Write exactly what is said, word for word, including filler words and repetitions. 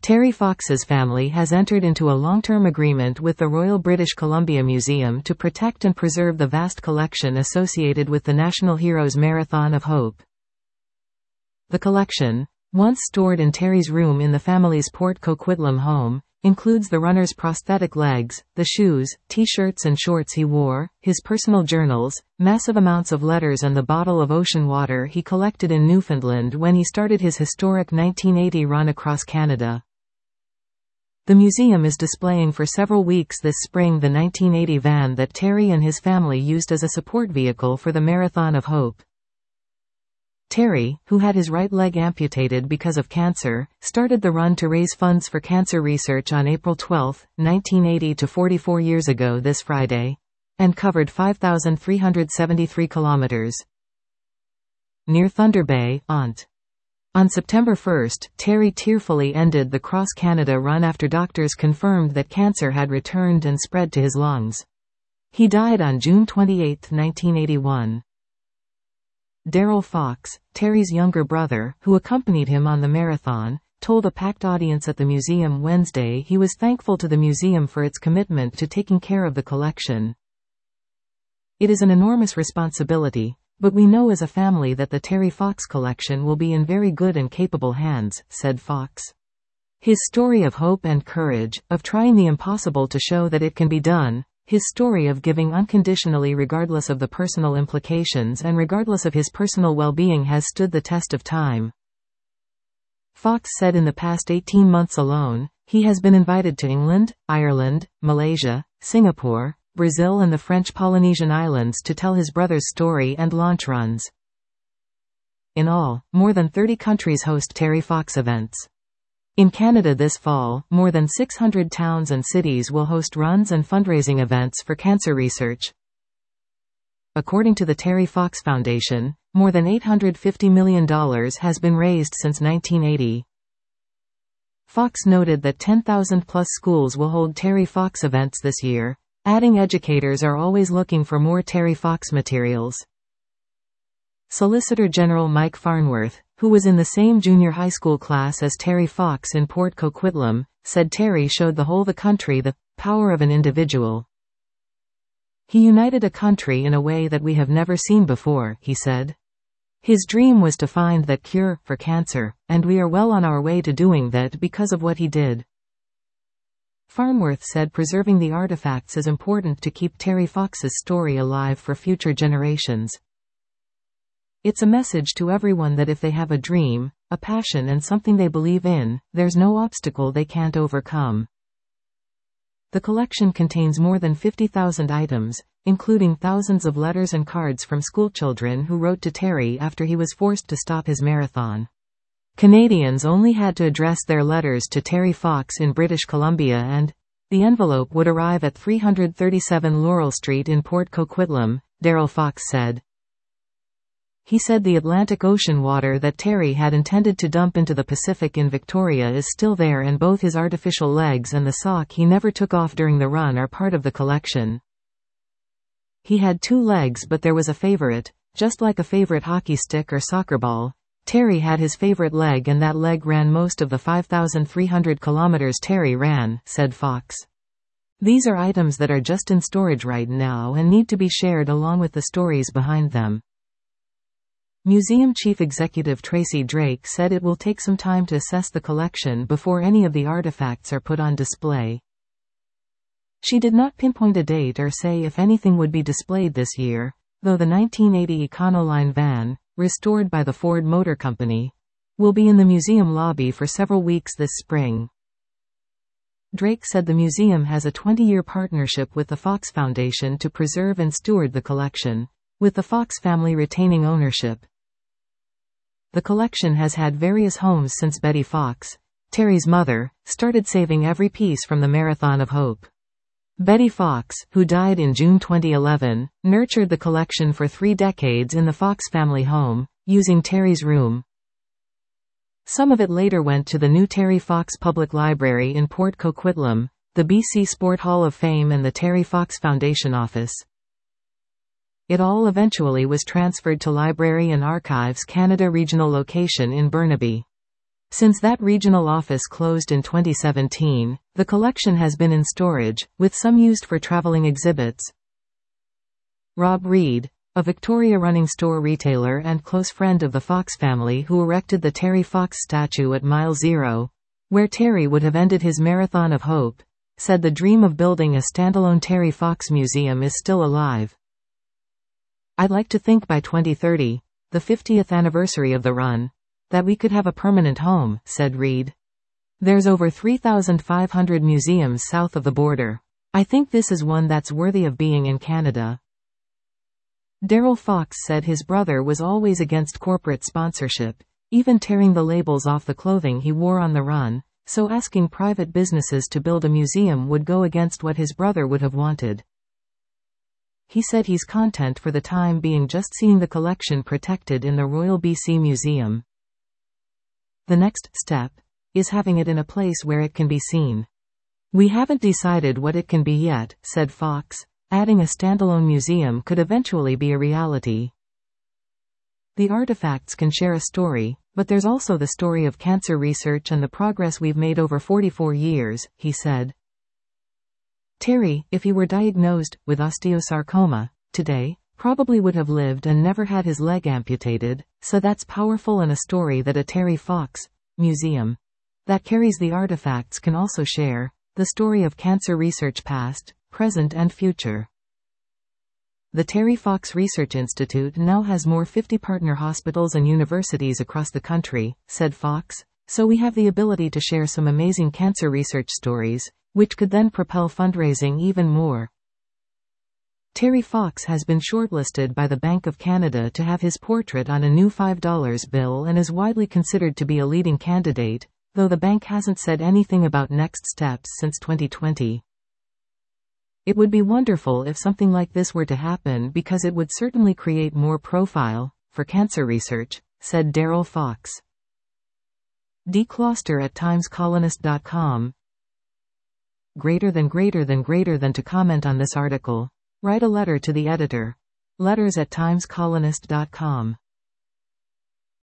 Terry Fox's family has entered into a long-term agreement with the Royal British Columbia Museum to protect and preserve the vast collection associated with the National Heroes Marathon of Hope. The collection, once stored in Terry's room in the family's Port Coquitlam home, includes the runner's prosthetic legs, the shoes, t-shirts and shorts he wore, his personal journals, massive amounts of letters and the bottle of ocean water he collected in Newfoundland when he started his historic nineteen eighty run across Canada. The museum is displaying for several weeks this spring the nineteen eighty van that Terry and his family used as a support vehicle for the Marathon of Hope. Terry, who had his right leg amputated because of cancer, started the run to raise funds for cancer research on April twelfth, nineteen eighty to forty-four years ago this Friday, and covered five thousand three hundred seventy-three kilometers. Near Thunder Bay, Ont. On September first, Terry tearfully ended the Cross Canada run after doctors confirmed that cancer had returned and spread to his lungs. He died on June twenty-eighth, nineteen eighty-one. Daryl Fox, Terry's younger brother, who accompanied him on the marathon, told a packed audience at the museum Wednesday he was thankful to the museum for its commitment to taking care of the collection. "It is an enormous responsibility, but we know as a family that the Terry Fox collection will be in very good and capable hands," said Fox. His story of hope and courage, of trying the impossible to show that it can be done, his story of giving unconditionally regardless of the personal implications and regardless of his personal well-being has stood the test of time. Fox said in the past eighteen months alone, he has been invited to England, Ireland, Malaysia, Singapore, Brazil and the French Polynesian Islands to tell his brother's story and launch runs. In all, more than thirty countries host Terry Fox events. In Canada this fall, more than six hundred towns and cities will host runs and fundraising events for cancer research. According to the Terry Fox Foundation, more than eight hundred fifty million dollars has been raised since nineteen eighty. Fox noted that ten thousand plus schools will hold Terry Fox events this year, adding educators are always looking for more Terry Fox materials. Solicitor General Mike Farnworth, who was in the same junior high school class as Terry Fox in Port Coquitlam, said Terry showed the whole the country the power of an individual. "He united a country in a way that we have never seen before," he said. "His dream was to find that cure for cancer, and we are well on our way to doing that because of what he did." Farnworth said preserving the artifacts is important to keep Terry Fox's story alive for future generations. "It's a message to everyone that if they have a dream, a passion and something they believe in, there's no obstacle they can't overcome." The collection contains more than fifty thousand items, including thousands of letters and cards from schoolchildren who wrote to Terry after he was forced to stop his marathon. Canadians only had to address their letters to Terry Fox in British Columbia and the envelope would arrive at three hundred thirty-seven Laurel Street in Port Coquitlam, Daryl Fox said. He said the Atlantic Ocean water that Terry had intended to dump into the Pacific in Victoria is still there and both his artificial legs and the sock he never took off during the run are part of the collection. "He had two legs but there was a favorite, just like a favorite hockey stick or soccer ball. Terry had his favorite leg and that leg ran most of the five thousand three hundred kilometers Terry ran," said Fox. "These are items that are just in storage right now and need to be shared along with the stories behind them." Museum Chief Executive Tracy Drake said it will take some time to assess the collection before any of the artifacts are put on display. She did not pinpoint a date or say if anything would be displayed this year, though the nineteen eighty Econoline van, restored by the Ford Motor Company, will be in the museum lobby for several weeks this spring. Drake said the museum has a twenty-year partnership with the Fox Foundation to preserve and steward the collection, with the Fox family retaining ownership. The collection has had various homes since Betty Fox, Terry's mother, started saving every piece from the Marathon of Hope. Betty Fox, who died in June twenty eleven, nurtured the collection for three decades in the Fox family home, using Terry's room. Some of it later went to the new Terry Fox Public Library in Port Coquitlam, the B C Sport Hall of Fame and the Terry Fox Foundation office. It all eventually was transferred to Library and Archives Canada regional location in Burnaby. Since that regional office closed in twenty seventeen, the collection has been in storage, with some used for traveling exhibits. Rob Reed, a Victoria running store retailer and close friend of the Fox family who erected the Terry Fox statue at Mile Zero, where Terry would have ended his Marathon of Hope, said the dream of building a standalone Terry Fox museum is still alive. "I'd like to think by twenty thirty, the fiftieth anniversary of the run, that we could have a permanent home," said Reed. "There's over three thousand five hundred museums south of the border. I think this is one that's worthy of being in Canada." Daryl Fox said his brother was always against corporate sponsorship, even tearing the labels off the clothing he wore on the run, so asking private businesses to build a museum would go against what his brother would have wanted. He said he's content for the time being just seeing the collection protected in the Royal B C Museum. The next step is having it in a place where it can be seen. "We haven't decided what it can be yet," said Fox, adding a standalone museum could eventually be a reality. "The artifacts can share a story, but there's also the story of cancer research and the progress we've made over forty-four years, he said. Terry, if he were diagnosed with osteosarcoma today, probably would have lived and never had his leg amputated, so that's powerful, and a story that a Terry Fox museum that carries the artifacts can also share, the story of cancer research past, present and future." The Terry Fox Research Institute now has more fifty partner hospitals and universities across the country, said Fox, so we have the ability to share some amazing cancer research stories, which could then propel fundraising even more. Terry Fox has been shortlisted by the Bank of Canada to have his portrait on a new five dollar bill and is widely considered to be a leading candidate, though the bank hasn't said anything about next steps since twenty twenty. "It would be wonderful if something like this were to happen because it would certainly create more profile for cancer research," said Daryl Fox. D. Closter at times colonist dot com. Greater than greater than greater than to comment on this article. Write a letter to the editor. Letters at times colonist dot com.